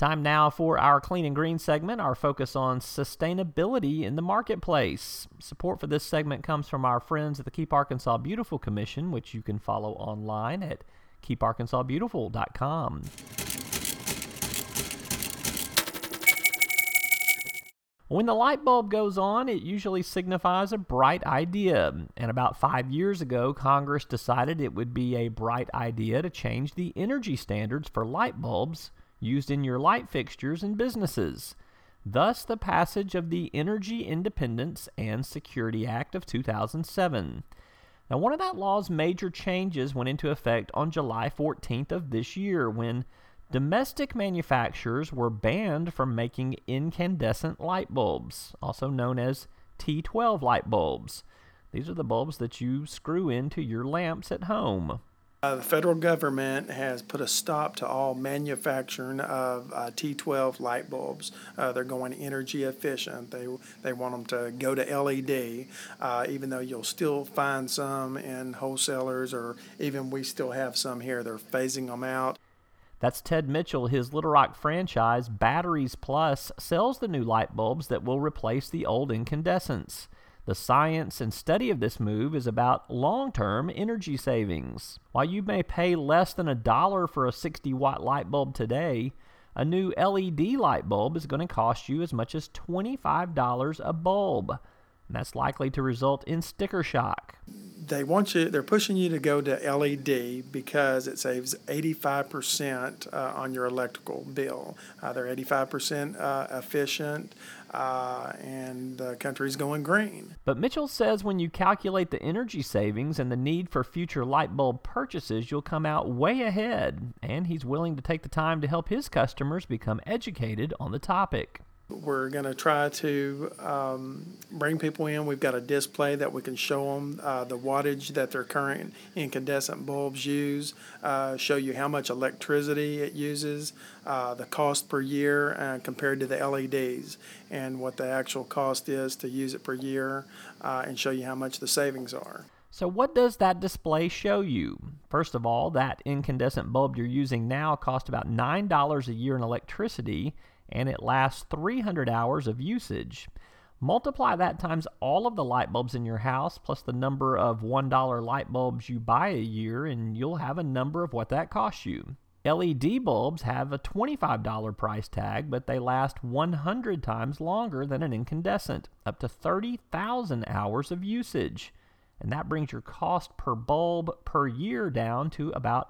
Time now for our Clean and Green segment, our focus on sustainability in the marketplace. Support for this segment comes from our friends at the Keep Arkansas Beautiful Commission, which you can follow online at keeparkansasbeautiful.com. When the light bulb goes on, it usually signifies a bright idea. And about 5 years ago, Congress decided it would be a bright idea to change the energy standards for light bulbs used in your light fixtures and businesses. Thus, the passage of the Energy Independence and Security Act of 2007. Now, one of that law's major changes went into effect on July 14th of this year when domestic manufacturers were banned from making incandescent light bulbs, also known as T12 light bulbs. These are the bulbs that you screw into your lamps at home. The federal government has put a stop to all manufacturing of T12 light bulbs. They're going energy efficient. They want them to go to LED, even though you'll still find some in wholesalers, or even we still have some here. They're phasing them out. That's Ted Mitchell. His Little Rock franchise, Batteries Plus, sells the new light bulbs that will replace the old incandescents. The science and study of this move is about long-term energy savings. While you may pay less than $1 for a 60-watt light bulb today, a new LED light bulb is going to cost you as much as $25 a bulb. And that's likely to result in sticker shock. They're pushing you to go to LED because it saves 85% on your electrical bill. They're 85% efficient, and the country's going green. But Mitchell says when you calculate the energy savings and the need for future light bulb purchases, you'll come out way ahead, and he's willing to take the time to help his customers become educated on the topic. We're going to try to bring people in. We've got a display that we can show them the wattage that their current incandescent bulbs use, show you how much electricity it uses, the cost per year compared to the LEDs, and what the actual cost is to use it per year, and show you how much the savings are. So what does that display show you? First of all, that incandescent bulb you're using now costs about $9 a year in electricity, and it lasts 300 hours of usage. Multiply that times all of the light bulbs in your house plus the number of $1 light bulbs you buy a year, and you'll have a number of what that costs you. LED bulbs have a $25 price tag, but they last 100 times longer than an incandescent, up to 30,000 hours of usage. And that brings your cost per bulb per year down to about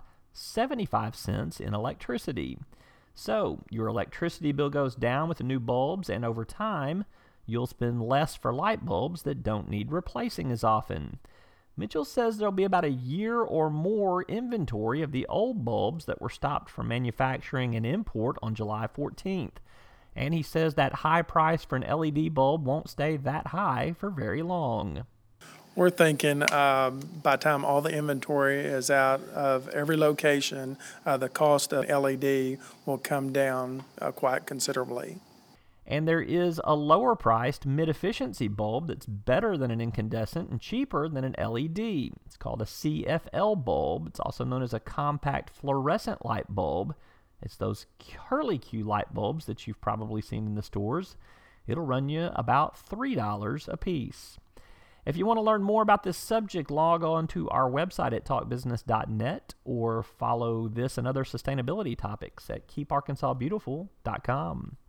75 cents in electricity. So your electricity bill goes down with the new bulbs, and over time, you'll spend less for light bulbs that don't need replacing as often. Mitchell says there'll be about a year or more inventory of the old bulbs that were stopped from manufacturing and import on July 14th. And he says that high price for an LED bulb won't stay that high for very long. We're thinking by the time all the inventory is out of every location, the cost of LED will come down quite considerably. And there is a lower-priced mid-efficiency bulb that's better than an incandescent and cheaper than an LED. It's called a CFL bulb. It's also known as a compact fluorescent light bulb. It's those curly-Q light bulbs that you've probably seen in the stores. It'll run you about $3 a piece. If you want to learn more about this subject, log on to our website at talkbusiness.net or follow this and other sustainability topics at keeparkansasbeautiful.com.